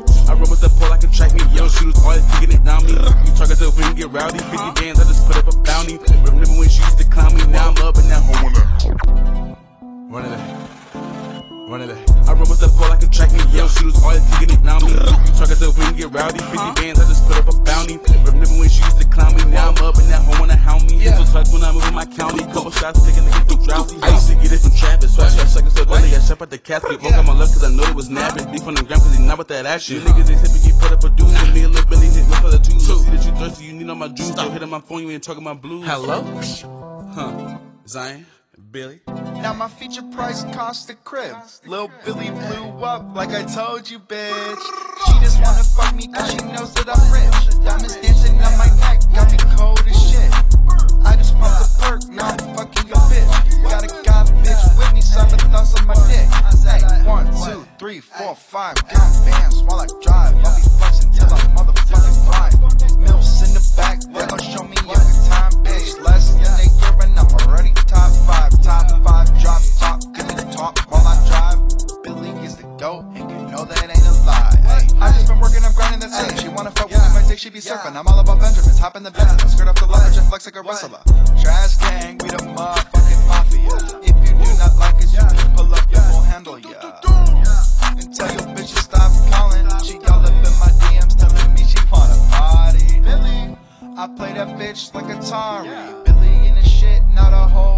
I run with the pole, I can track me. Young shooters always kicking it down me. You target the ring, get rowdy. 50 bands, I just put up a bounty. Remember when she used to clown me? Now I'm up in that hole. Running it. I run with the pole, I can track me. Young shooters always kicking it down me. You target the ring, get rowdy. 50 bands, I just put up a bounty. Remember when she used to clown me? Now I'm up in that hole, wanna hound me. So touch when I move in my county. Couple shots taking to get too drowsy. I used to get it from traffic. Swatch seconds so early, I shot at the casket. Woke up my luck cause I know it was napping. Beef on the gram cause he not with that action. Niggas they simply get put up a deuce. With me a little Billy hit me for the two. See that you thirsty, you need on my juice. Don't hit on my phone, you ain't talking my blues. Hello? Zion, Billy. Now my feature price cost the crib. Lil' Billy blew up like I told you, bitch. She just wanna fuck me cause she knows that I'm rich. Diamonds dancing on my neck, got me cold as shit. I just popped the perk, now I'm fucking your bitch. Got a god bitch with me, 7 thoughts on my dick. Hey, 1, 2, 3, 4, 5, count bands while I drive. I'll be flexing till I'm motherfucking blind. Milfs in the back, they gon' show me every time, bitch. Less than a year and I'm already top 5. Top 5, drop top, gonna talk while I drive. Billy is the GOAT, and you know that ain't a lie. Hey, I just been working, I'm grinding, that's it. She wanna fuck with me, my dick, she be surfing. I'm all about Benjamins, hop in the Benz, I skirt off the leverage and flex like a wrestler. Trash gang, we the motherfucking mafia. If you do not like us, you can pull up and we'll handle ya. And tell your bitch to stop calling. She all up in my DMs telling me she wanna party. Billy, I play that bitch like Atari. Billy in the shit, not a hoe.